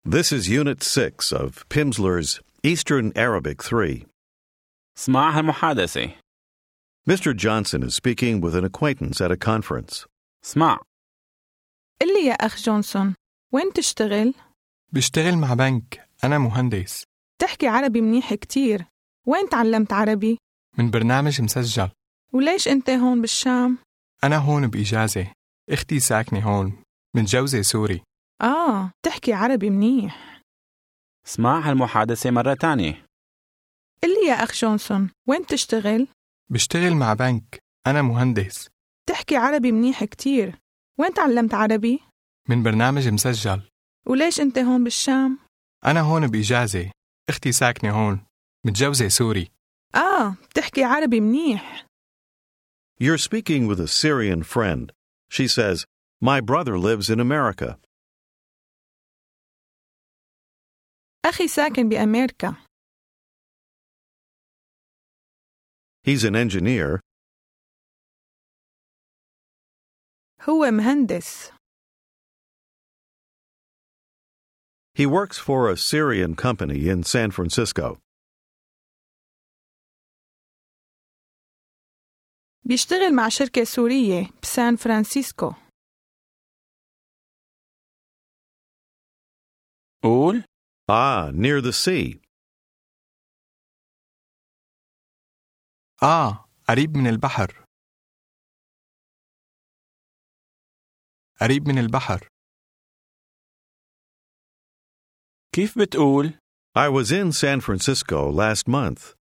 This is Unit 6 of Pimsleur's Eastern Arabic 3. اسمعها المحادثة. Mr. Johnson is speaking with an acquaintance at a conference. اسمع. قل لي يا أخ جونسون، وين تشتغل؟ بشتغل مع بنك، أنا مهندس. تحكي عربي منيح كتير، وين تعلمت عربي؟ من برنامج مسجل. وليش أنت هون بالشام؟ أنا هون بإجازة، أختي ساكنة هون، متجوزة سوري. تحكي عربي منيح. اسمعها المحادثة مرة تانية. قل لي يا أخ جونسون، وين تشتغل؟ بشتغل مع بنك، أنا مهندس. تحكي عربي منيح كتير، وين تعلمت عربي؟ من برنامج مسجل. وليش أنت هون بالشام؟ أنا هون بإجازة، أختي ساكنة هون، متجوزة سوري. تحكي عربي منيح. You're speaking with a Syrian friend. She says, "My brother lives in America." أخي ساكن بأمريكا. He's an engineer. هو مهندس. He works for a Syrian company in San Francisco. بيشتغل مع شركة سورية بسان فرانسيسكو. قول. Near the sea. قريب من البحر. قريب من البحر. كيف بتقول؟ I was in San Francisco last month.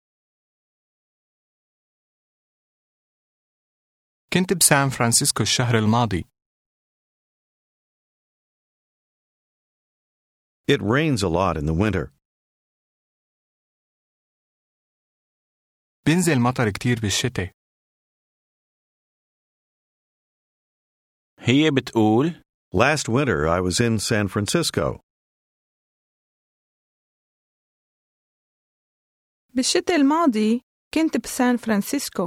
كنت بسان فرانسيسكو الشهر الماضي. It rains a lot in the winter. بينزل مطر كتير بالشتاء. هي بتقول. Last winter I was in San Francisco. بالشتاء الماضي كنت بسان فرانسيسكو.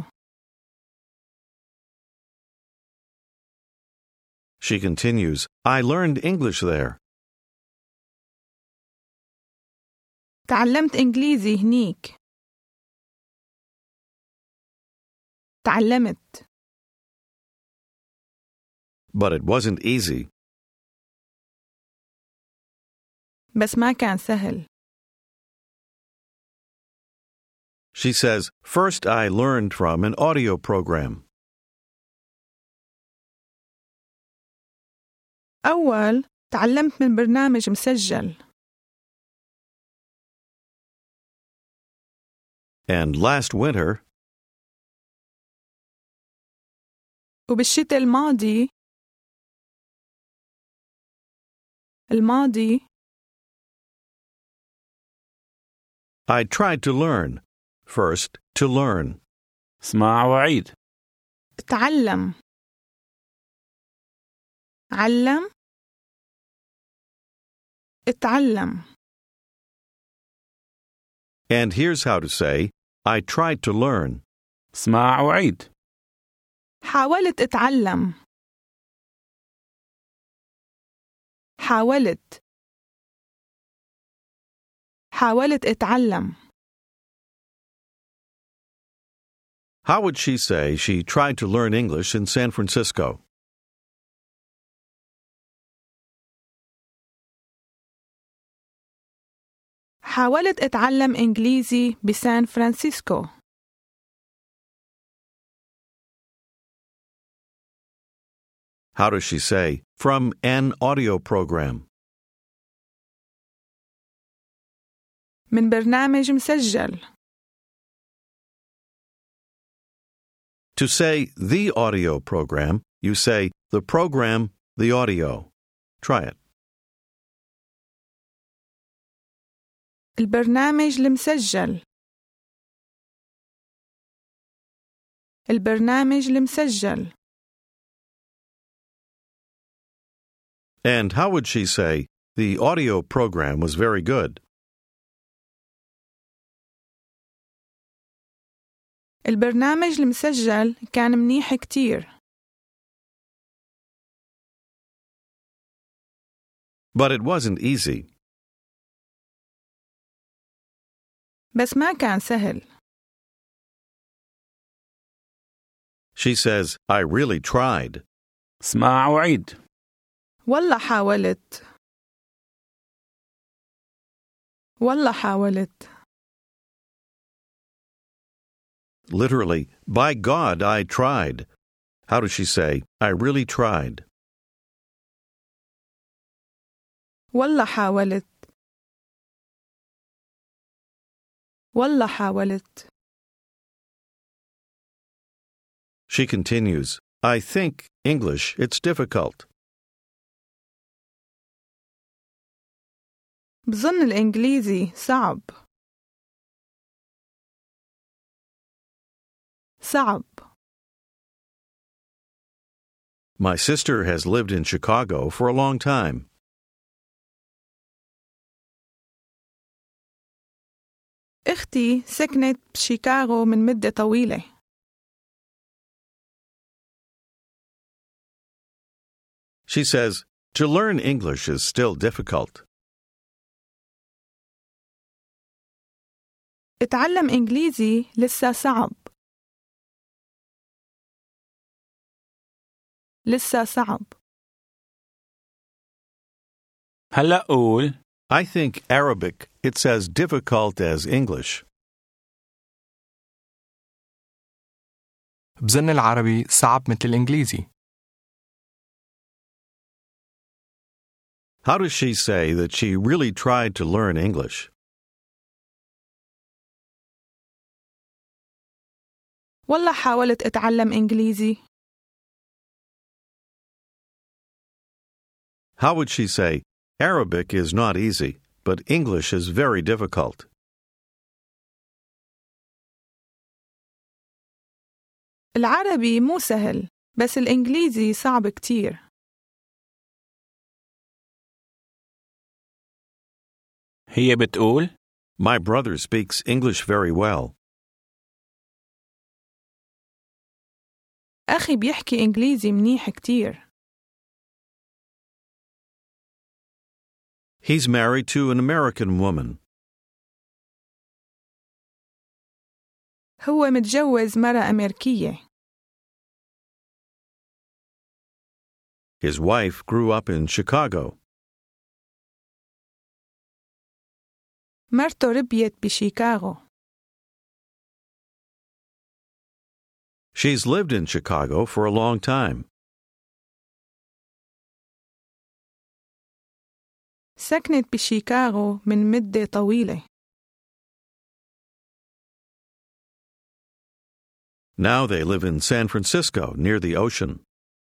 She continues, I learned English there. تعلمت إنجليزي هنيك. تعلمت. But it wasn't easy. بس ما كان سهل. She says, first I learned from an audio program. أول تعلمت من برنامج مسجل. And last winter, وبالشتاء الماضي I tried to learn. First, to learn. اسمع وعيد. تعلم. علم. اتعلم. And here's how to say, I tried to learn. اسمع وعيد. حاولت اتعلم. حاولت اتعلم. How would she say she tried to learn English in San Francisco? حاولت اتعلم إنجليزي بسان فرانسيسكو. How does she say, from an audio program? من برنامج مسجل. To say the audio program, you say the program, the audio. Try it. البرنامج المسجل. البرنامج المسجل. And how would she say, the audio program was very good? البرنامج المسجل كان منيح كتير. But it wasn't easy. بس ما كان سهل. She says, I really tried. اسمع وعيد. والله حاولت. والله حاولت. Literally, by God, I tried. How does she say, I really tried? والله حاولت. والله حاولت. She continues, I think English, it's difficult. بظن الإنجليزي صعب. صعب. My sister has lived in Chicago for a long time. أختي سكنت بشيكاغو من مدة طويلة. She says, to learn English is still difficult. اتعلم إنجليزي لسه صعب. لسه صعب. هلأ قول. I think Arabic, it's as difficult as English. بظن العربي صعب مثل الإنجليزي. How does she say that she really tried to learn English? والله حاولت أتعلم إنجليزي. How would she say, Arabic is not easy, but English is very difficult? العربي مو سهل، بس الإنجليزي صعب كتير. هي بتقول. My brother speaks English very well. أخي بيحكي إنجليزي منيح كتير. He's married to an American woman. هو متجوز مرة أمريكية. His wife grew up in Chicago. مرته ربيت بشيكاغو. She's lived in Chicago for a long time. سكنت بشيكاغو من مدة طويلة. Now they live in San Francisco, near the ocean.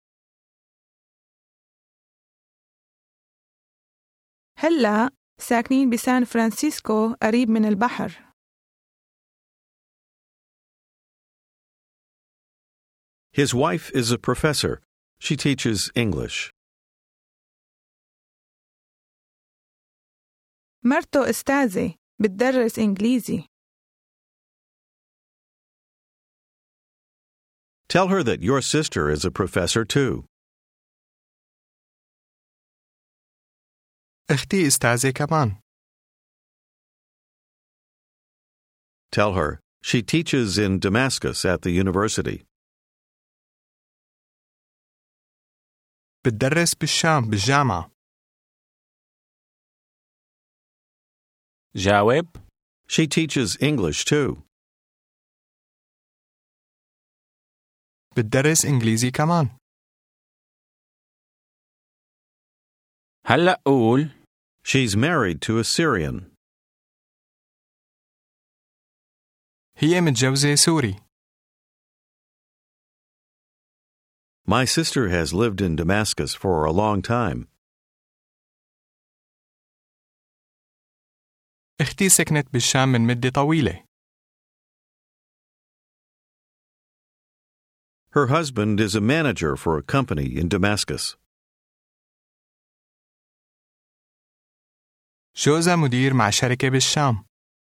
هلأ ساكنين بسان فرانسيسكو قريب من البحر. His wife is a professor. She teaches English. مرته أستاذة بتدرس إنجليزي. Tell her that your sister is a professor too. أختي أستاذة كمان. Tell her she teaches in Damascus at the university. بتدرس بالشام بالجامعة. جاوب. She teaches English too. بتدرس إنجليزي كمان. هلأ قول. She's married to a Syrian. هي متجوزة سوري. My sister has lived in Damascus for a long time. أختي سكنت بالشام من مدة طويلة. Her husband is a manager for a company in Damascus. جوزها مدير مع شركة بالشام.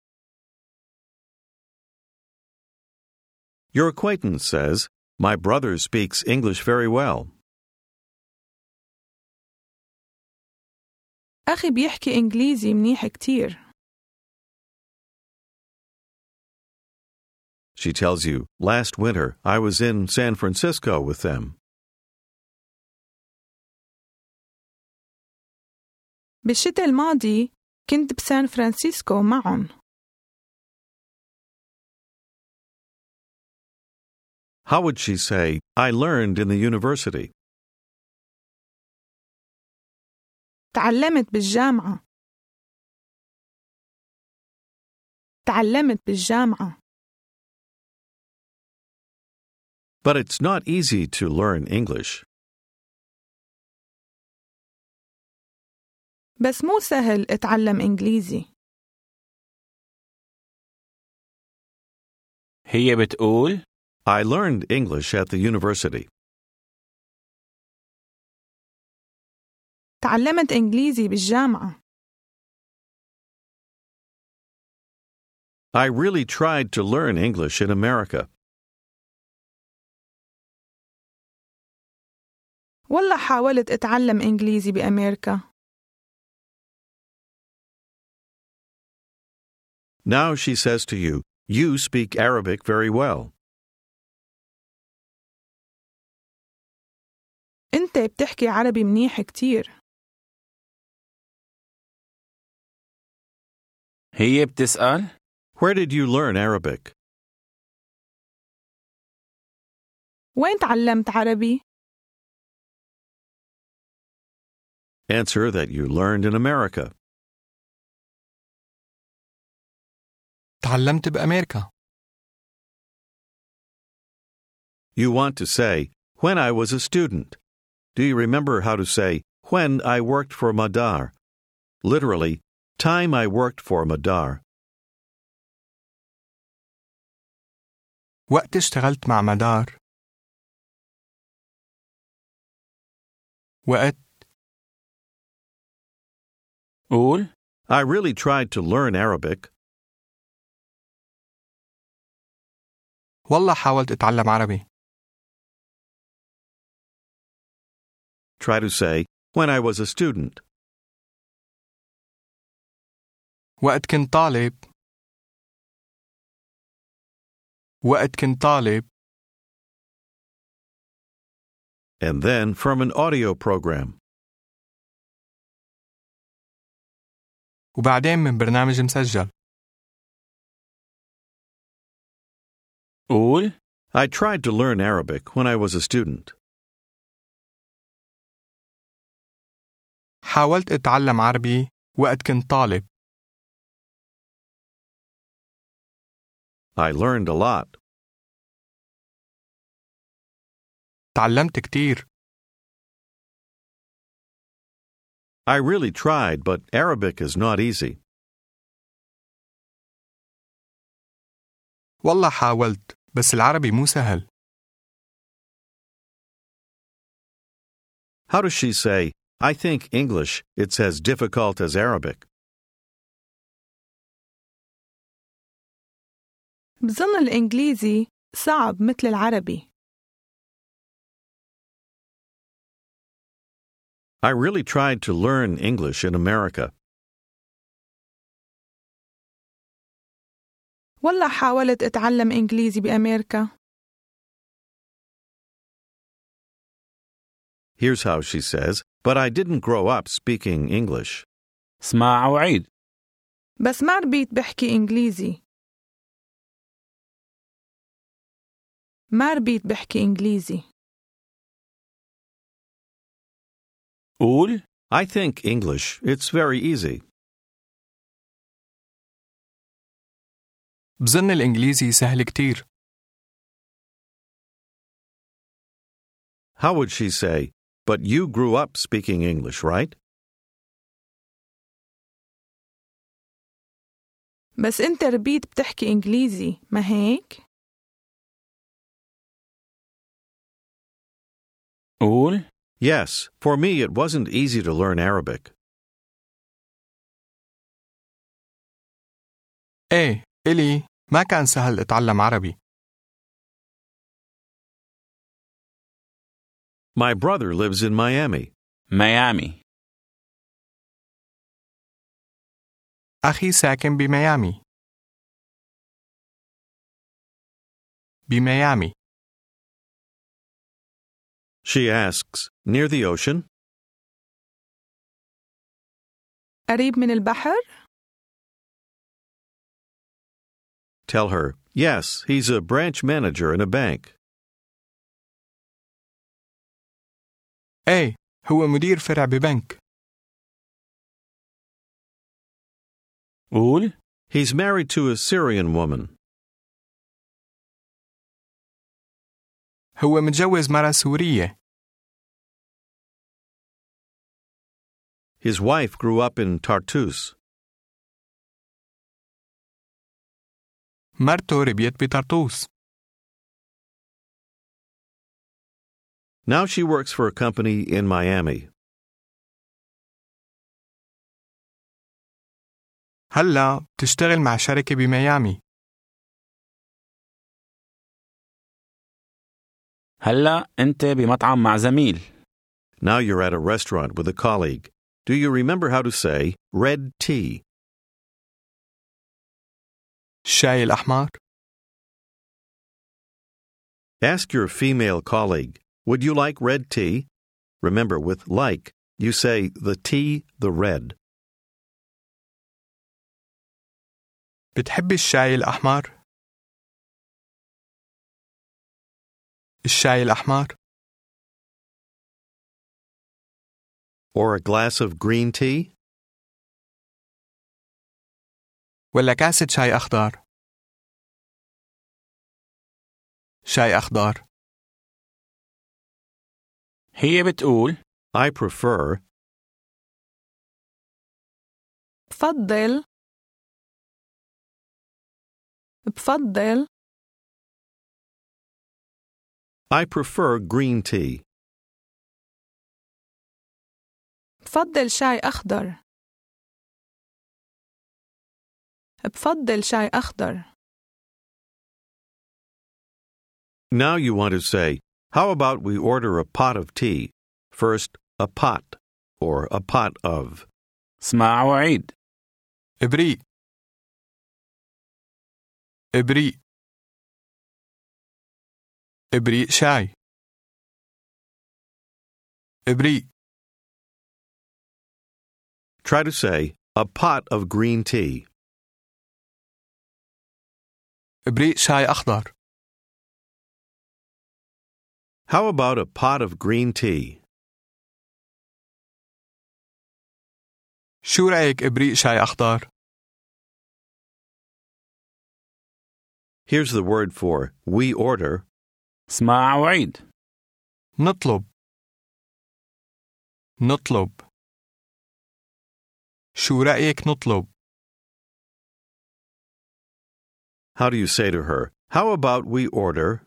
Your acquaintance says, my brother speaks English very well. أخي بيحكي إنجليزي منيح كتير. She tells you, last winter I was in San Francisco with them. بالشتاء الماضي كنت بسان فرانسيسكو معهم. How would she say, I learned in the university? تعلمت بالجامعة. تعلمت بالجامعة. But it's not easy to learn English. بس مو سهل اتعلم إنجليزي. هي بتقول I learned English at the university. تعلمت إنجليزي بالجامعة. I really tried to learn English in America. والله حاولت اتعلم إنجليزي بأمريكا. Now she says to you, you speak Arabic very well. أنت بتحكي عربي منيح كتير. هي بتسأل Where did you learn Arabic? وين تعلمت عربي؟ Answer that you learned in America. تعلمت بأمريكا. You want to say, when I was a student. Do you remember how to say, when I worked for Madar? Literally, time I worked for Madar. وقت اشتغلت مع مدار. وقت قول I really tried to learn Arabic. والله حاولت أتعلم عربي. Try to say, when I was a student. وقت كنت طالب. وقت كنت طالب. And then from an audio program. وبعدين من برنامج مسجل. قول I tried to learn Arabic when I was a student. حاولت أتعلم عربي وقت كنت طالب. I learned a lot. تعلمت كتير. I really tried, but Arabic is not easy. والله حاولت بس العربي مو سهل. How does she say, I think English, it's as difficult as Arabic? بظن الإنجليزي صعب مثل العربي. I really tried to learn English in America. والله حاولت أتعلم إنجليزي بأمريكا. Here's how she says, but I didn't grow up speaking English. اسمع وعيد بس ما ربيت بحكي إنجليزي. ما ربيت بحكي إنجليزي. قول I think English, it's very easy. بظن الإنجليزي سهل كتير. How would she say, but you grew up speaking English, right? بس أنت ربيت بتحكي إنجليزي، ما هيك؟ قول Yes, for me it wasn't easy to learn Arabic. إيه، إلي ما كان سهل أتعلم عربي. My brother lives in Miami. ميامي أخي ساكن بميامي. بميامي. She asks, near the ocean? قريب من البحر؟ Tell her, yes, he's a branch manager in a bank. إيه، هو مدير فرع ببنك. قول He's married to a Syrian woman. هو متجوز مرة سورية. His wife grew up in Tartus. مرته ربيت بطرطوس. Now she works for a company in Miami. هلا بتشتغل مع شركة بميامي. هلا أنت بمطعم مع زميل. Now you're at a restaurant with a colleague. Do you remember how to say red tea? الشاي الأحمر. Ask your female colleague, would you like red tea? Remember, with like, you say the tea, the red. بتحبي الشاي الأحمر؟ الشاي الأحمر. Or a glass of green tea? ولا كاسة شاي أخضر؟ شاي أخضر. هي بتقول I prefer. بفضل I prefer green tea. بفضل شاي أخضر. بفضل شاي أخضر. Now you want to say, how about we order a pot of tea? First, a pot, or a pot of. اسمع وعيد. إبريق. إبريق. إبريق شاي. إبريق. Try to say, a pot of green tea. إبريق شاي أخضر. How about a pot of green tea? شو رأيك إبريق شاي أخضر؟ Here's the word for we order. اسمع وعيد. نطلب. نطلب. شو رأيك نطلب؟ How do you say to her, how about we order?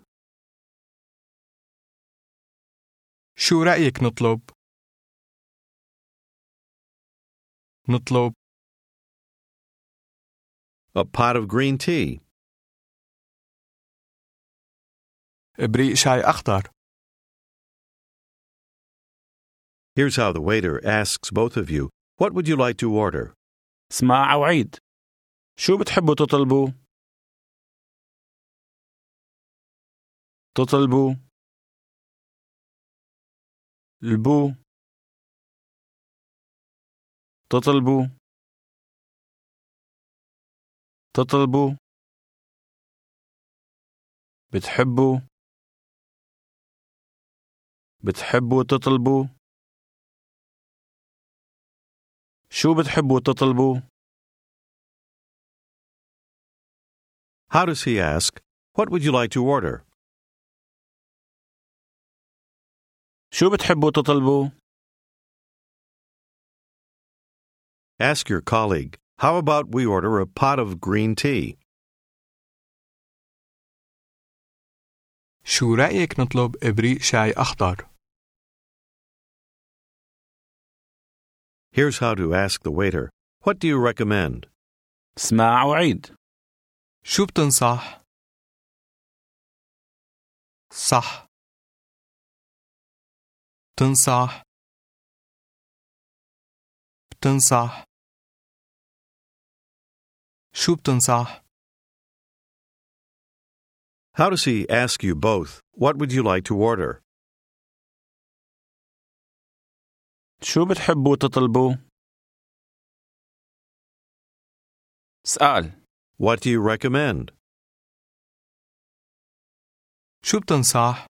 شو رأيك نطلب؟ نطلب. A pot of green tea. إبريق شاي أخضر. Here's how the waiter asks both of you, what would you like to order? اسمع وعيد. شو بتحبوا تطلبوا؟ تطلبوا. البو. تطلبوا. تطلبوا. بتحبوا. بتحبوا تطلبوا. شو بتحبوا تطلبوا؟ How does he ask, what would you like to order? شو بتحبوا تطلبوا؟ Ask your colleague, how about we order a pot of green tea? شو رأيك نطلب إبريق شاي أخضر؟ Here's how to ask the waiter, what do you recommend? اسمع وعيد. شو بتنصح؟ صح. تنصح. بتنصح. شو بتنصح؟ How does he ask you both, what would you like to order? شو بتحبوا تطلبوا؟ اسأل. What do you recommend? شو بتنصح؟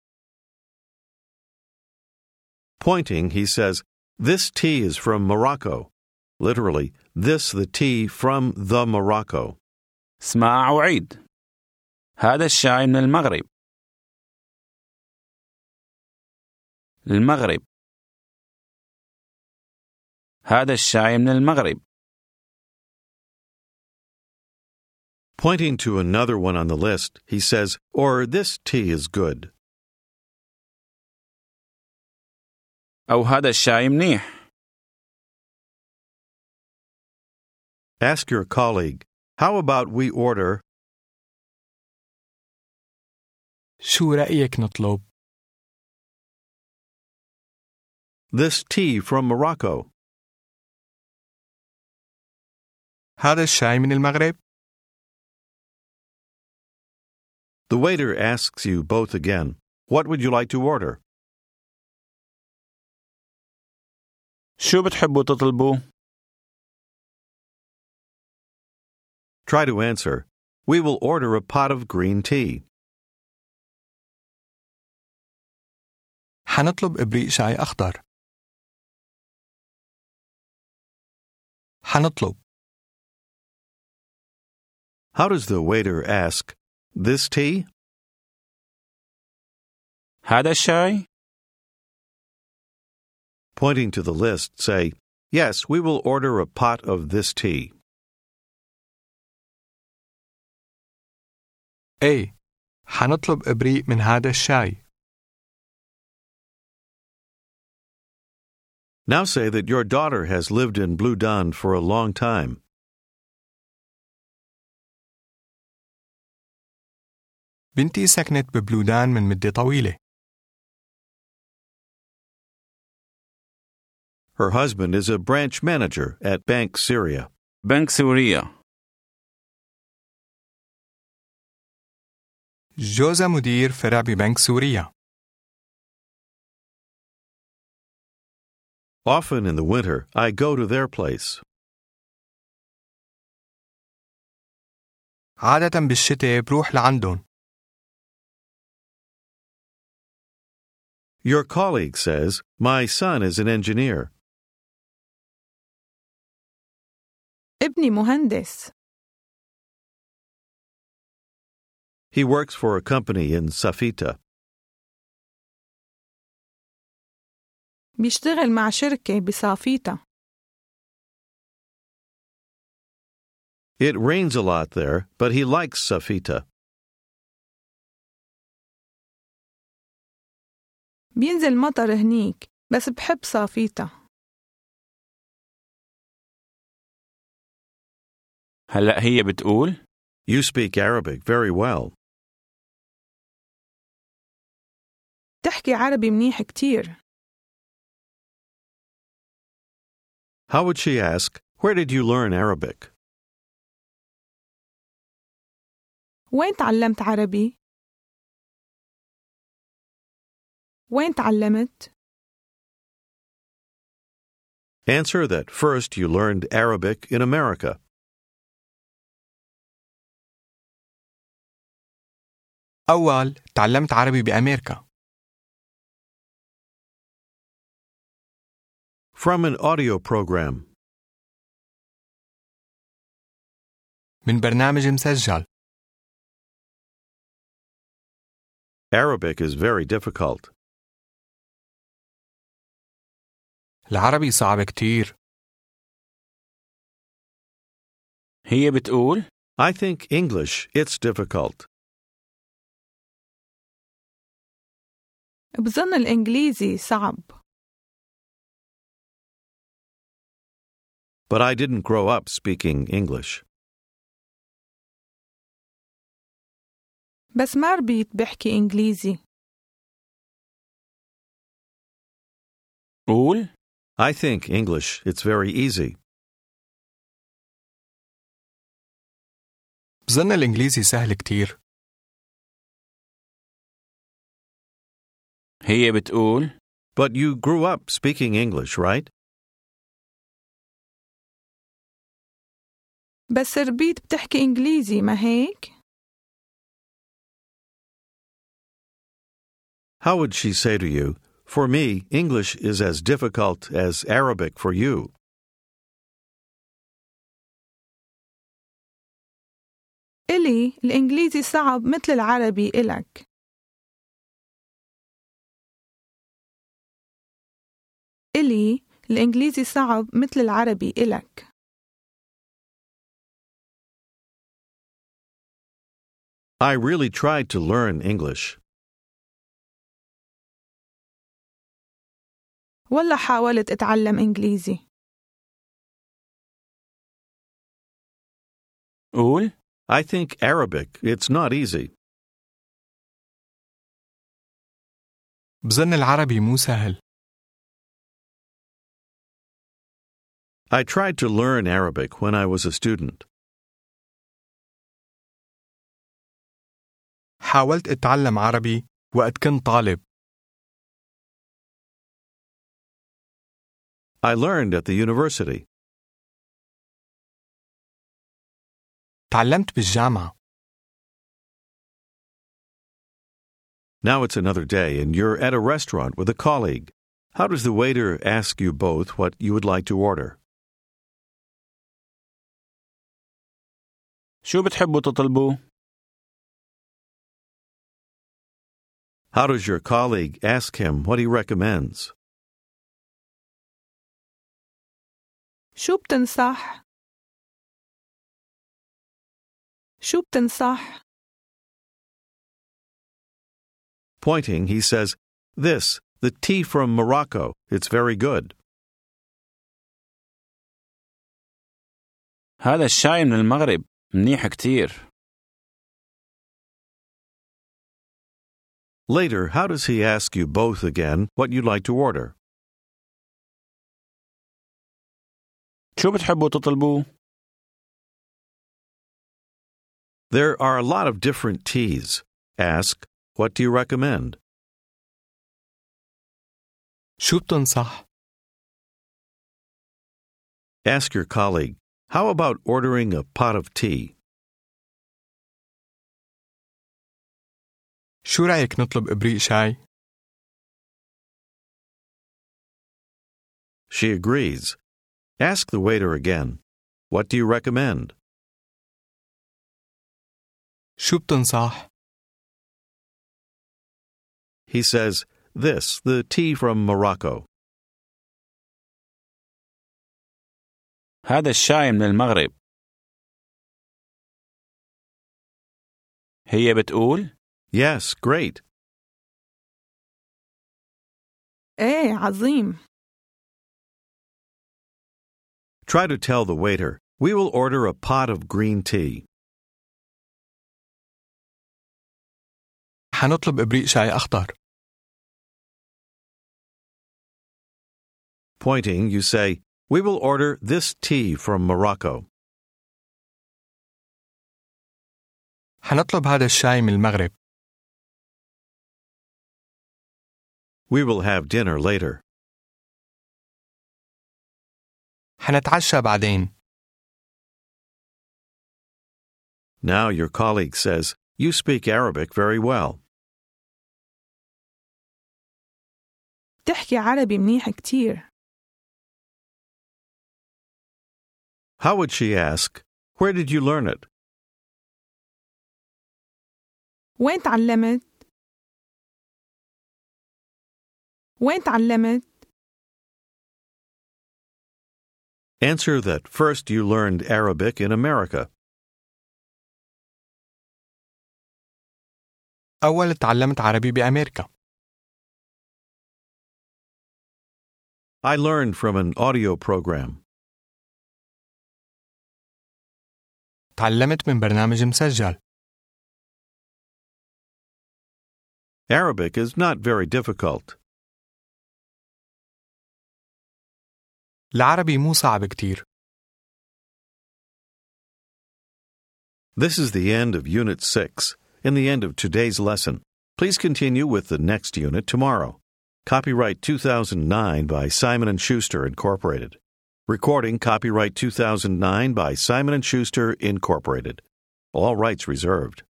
Pointing, he says, this tea is from Morocco. Literally, this the tea from the Morocco. اسمع وعيد. هذا الشاي من المغرب. المغرب. هذا الشاي من المغرب. Pointing to another one on the list, he says, or this tea is good. أو هذا الشاي منيح. Ask your colleague, how about we order? شو رأيك نطلب؟ This tea from Morocco. هذا الشاي من المغرب؟ The waiter asks you both again, what would you like to order? شو بتحبوا تطلبوا؟ Try to answer, we will order a pot of green tea. حنطلب إبريق شاي أخضر. حنطلب. How does the waiter ask, this tea? هذا الشاي؟ Pointing to the list, say, yes, we will order a pot of this tea. A. حنطلب إبريق من هذا الشاي. Now say that your daughter has lived in Blue Dun for a long time. بنتي سكنت ببلودان من مدة طويلة. Her husband is a branch manager at Bank Syria. بنك سوريا. جوزها مدير فرع ببنك سوريا. Often in the winter, I go to their place. عادة بالشتاء بروح لعندهم. Your colleague says, my son is an engineer. ابني مهندس. He works for a company in Safita. بيشتغل مع شركة بصافيتا. It rains a lot there, but he likes Safita. بينزل مطر هنيك بس بحب صافيتا. هلأ هي بتقول You speak Arabic very well. تحكي عربي منيح كتير. How would she ask, where did you learn Arabic? وين تعلمت عربي؟ وين تعلمت؟ Answer that first you learned Arabic in America. أول تعلمت عربي بأمريكا. From an audio program. من برنامج مسجل. Arabic is very difficult. العربي صعب كتير. هي بتقول I think English, it's difficult. بظن الإنجليزي صعب. But I didn't grow up speaking English. بس ما ربيت بحكي إنجليزي. قول I think English, it's very easy. بظن الإنجليزي سهل كتير. هي بتقول But you grew up speaking English, right? بس ربيت بتحكي إنجليزي ما هيك؟ How would she say to you, for me, English is as difficult as Arabic for you? إلي الإنجليزي صعب مثل العربي إلك. إلي الإنجليزي صعب مثل العربي إلك. I really tried to learn English. والله حاولت أتعلم إنجليزي. قول I think Arabic, it's not easy. بظن العربي مو سهل. I tried to learn Arabic when I was a student. حاولت أتعلم عربي وقت كنت طالب. I learned at the university. تعلمت بالجامعة. Now it's another day and you're at a restaurant with a colleague. How does the waiter ask you both what you would like to order? شو بتحبوا تطلبوا؟ How does your colleague ask him what he recommends? شو بتنصح؟ شو بتنصح؟ Pointing, he says, "This, the tea from Morocco. It's very good." هذا الشاي من المغرب منيح كتير. Later, how does he ask you both again what you'd like to order? شو بتحبوا تطلبوا؟ There are a lot of different teas. Ask, "What do you recommend?" شو بتنصح؟ Ask your colleague, "How about ordering a pot of tea?" شو رأيك نطلب إبريق شاي؟ She agrees. Ask the waiter again, "What do you recommend?" شو بتنصح؟ He says, "This, the tea from Morocco." هذا الشاي من المغرب. هي بتقول Yes, great. إيه عظيم. Try to tell the waiter, "We will order a pot of green tea." حنطلب إبريق شاي أخضر. Pointing, you say, "We will order this tea from Morocco." حنطلب هذا الشاي من المغرب. We will have dinner later. حنتعشى بعدين. Now your colleague says, "You speak Arabic very well." تحكي عربي منيح كتير. How would she ask, "Where did you learn it?" وين تعلمت؟ وين تعلمت؟ Answer that first you learned Arabic in America. أول تعلمت عربي بأمريكا. I learned from an audio program. تعلمت من برنامج مسجل. Arabic is not very difficult. العربي مو صعب كتير. This is the end of Unit 6 and the end of today's lesson. Please continue with the next unit tomorrow. Copyright 2009 by Simon & Schuster, Incorporated. Recording copyright 2009 by Simon & Schuster, Incorporated. All rights reserved.